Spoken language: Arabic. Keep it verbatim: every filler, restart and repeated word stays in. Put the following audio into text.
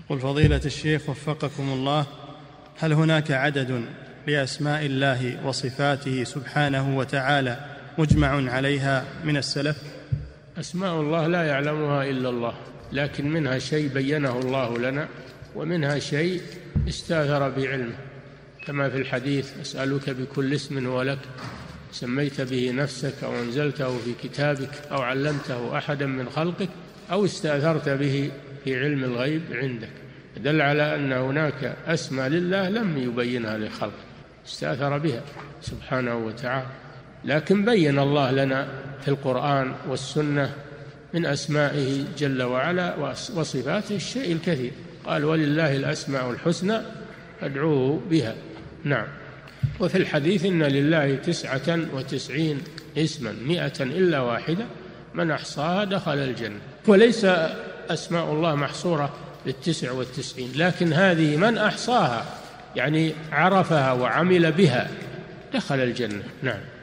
قل فضيلة الشيخ وفقكم الله، هل هناك عدد لأسماء الله وصفاته سبحانه وتعالى مجمع عليها من السلف؟ أسماء الله لا يعلمها إلا الله، لكن منها شيء بينه الله لنا، ومنها شيء استاثر بعلمه، كما في الحديث: أسألك بكل اسم هو لك سميت به نفسك أو أنزلته في كتابك أو علمته أحدا من خلقك أو استأثرت به في علم الغيب عندك. دل على أن هناك أسماء لله لم يبينها لخلقه، استأثر بها سبحانه وتعالى، لكن بين الله لنا في القرآن والسنة من أسمائه جل وعلا وصفاته الشيء الكثير. قال: ولله الأسماء الحسنى فادعوه بها. نعم. وفي الحديث: إن لله تسعة وتسعين اسما مئة إلا واحدة من أحصاها دخل الجنة. وليس أسماء الله محصورة بالتسع والتسعين، لكن هذه من أحصاها يعني عرفها وعمل بها دخل الجنة. نعم.